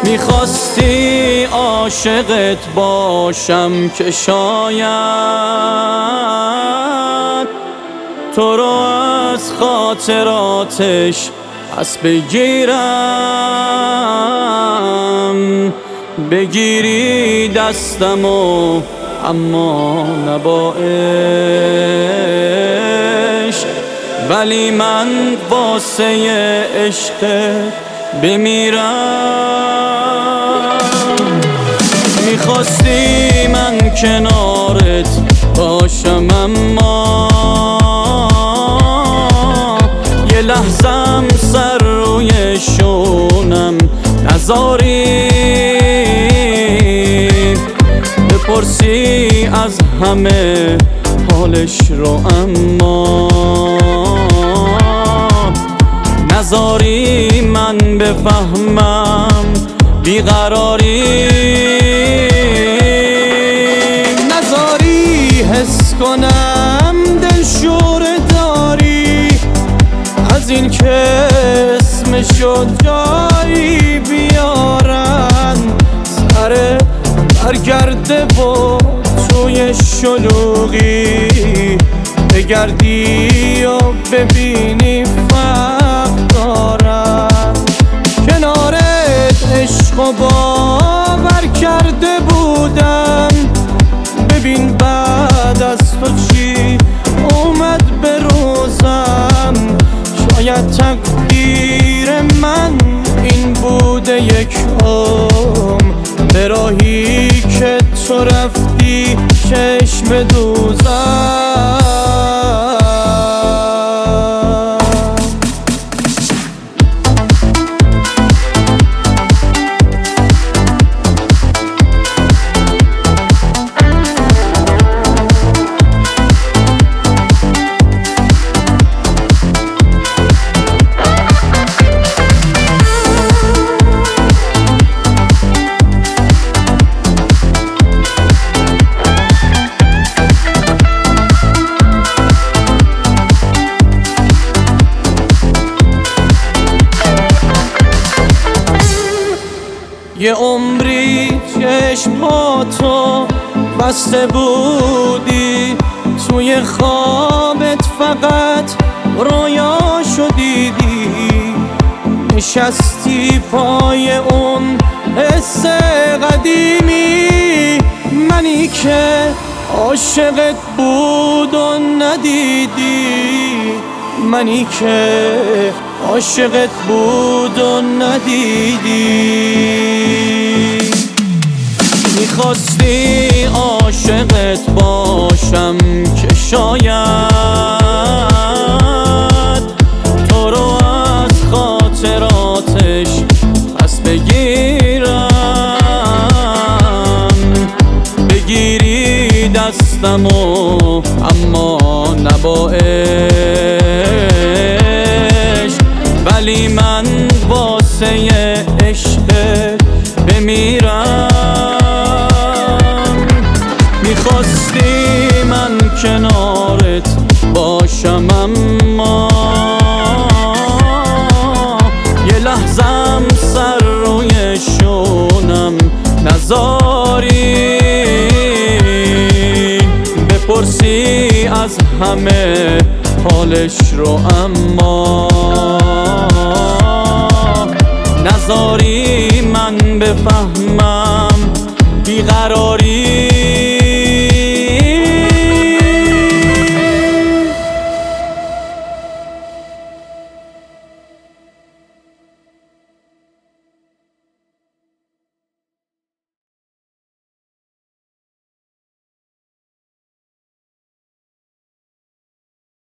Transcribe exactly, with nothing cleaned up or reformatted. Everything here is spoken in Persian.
میخواستی عاشقت باشم که شاید تو رو از خاطراتش پس بگیرم، بگیری دستمو اما نه با عشق، ولی من واسه عشق بمیرم. میخواستی من کنارت باشم اما یه لحظم سر روی شونم نذاری، بپرسی از همه حالش رو اما نذاری من بفهمم بیقراری، نذاری حس کنم دلشور داری از این که اسمشو جایی بیارن، سر برگرده و توی شلوغی بگردی و ببینی فرق دارم. کنارت عشق و باور کرده بودم، ببین بعد از تو چی اومد به روزم. شاید تقدیر من این بوده یک عمر، به راهی که تو رفتی چشم دوزم. یه عمری چشماتو بسته بودی، توی خوابت فقط رویاشو دیدی، نشستی پای اون حس قدیمی، منی که عاشقت بود و ندیدی، منی که عاشقت بود و ندیدی. میخواستی عاشقت باشم که شاید تو رو از خاطراتش پس بگیرم، بگیری دستمو اما نه با عشق، ولی من واسه عشقت بمیرم. میخواستی من کنارت باشم اما یه لحظم سر روی شونم نذاری، بپرسی از همه حالش رو اما نذاری من بفهمم بیقراری.